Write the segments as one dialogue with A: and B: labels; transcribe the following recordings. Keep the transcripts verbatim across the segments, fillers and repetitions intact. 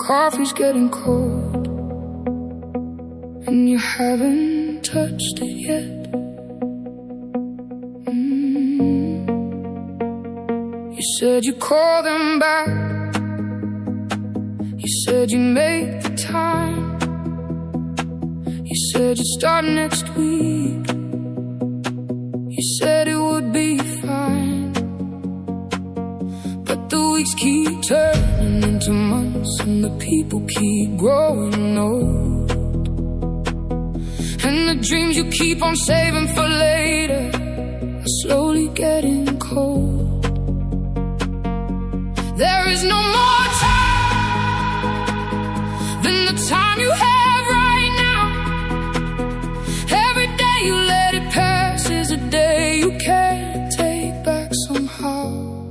A: coffee's getting cold and you haven't touched it yet. mm. You said you'd call them back. You said you'd make the time. You said you'd start next week. You said it would be fine. But the weeks keep turning into months and the people keep growing old. And the dreams you keep on saving for later are slowly getting cold. There is no more time than the time you have right now. Every day you let it pass is a day you can't take back somehow.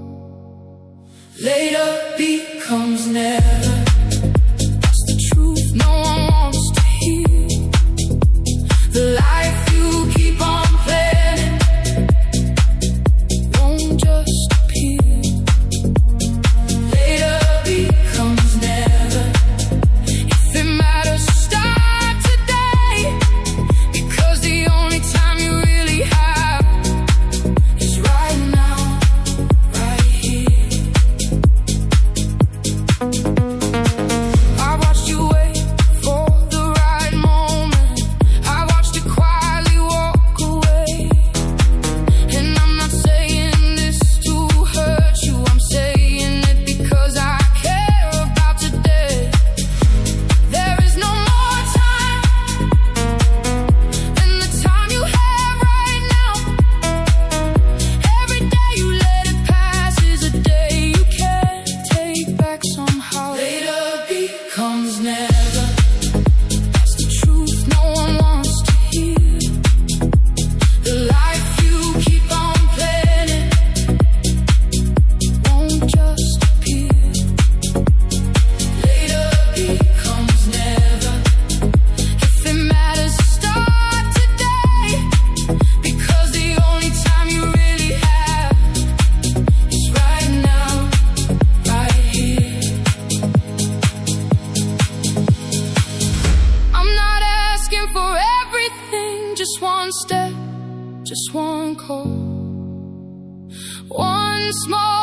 A: Later becomes never. That's the truth no one wants to hear. The life you keep on planning won't just appear. Later becomes never. If it matters, start today. Because the only time you really have is right now, right here. I watched you wait for the right moment. I watched you quietly walk away. And I'm not saying this to hurt you. I'm saying it because I care about today. There is no more time than the time you have right now. Every day you let it pass is a day you can't take back somehow. Later becomes never. That's the truth no one wants to hear. The life you keep on planning won't just appear. Later becomes never. If it matters, start today. Because the only time you really have is right now, right here. I'm not asking for everything, just one step, just one call, one small